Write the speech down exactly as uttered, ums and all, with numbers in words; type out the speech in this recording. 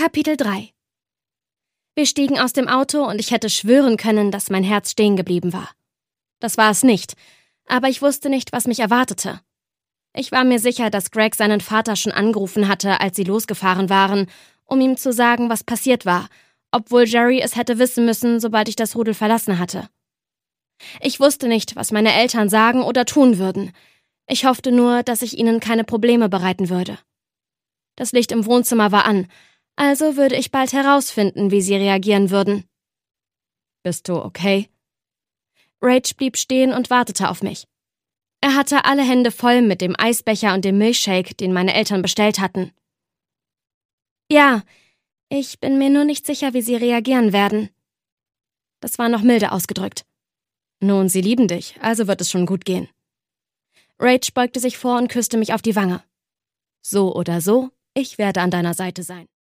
Kapitel drei. Wir stiegen aus dem Auto und ich hätte schwören können, dass mein Herz stehen geblieben war. Das war es nicht, aber ich wusste nicht, was mich erwartete. Ich war mir sicher, dass Greg seinen Vater schon angerufen hatte, als sie losgefahren waren, um ihm zu sagen, was passiert war, obwohl Jerry es hätte wissen müssen, sobald ich das Rudel verlassen hatte. Ich wusste nicht, was meine Eltern sagen oder tun würden. Ich hoffte nur, dass ich ihnen keine Probleme bereiten würde. Das Licht im Wohnzimmer war an, also würde ich bald herausfinden, wie sie reagieren würden. »Bist du okay?« Rach blieb stehen und wartete auf mich. Er hatte alle Hände voll mit dem Eisbecher und dem Milchshake, den meine Eltern bestellt hatten. »Ja, ich bin mir nur nicht sicher, wie sie reagieren werden.« Das war noch milde ausgedrückt. »Nun, sie lieben dich, also wird es schon gut gehen.« Rach beugte sich vor und küsste mich auf die Wange. »So oder so, ich werde an deiner Seite sein.«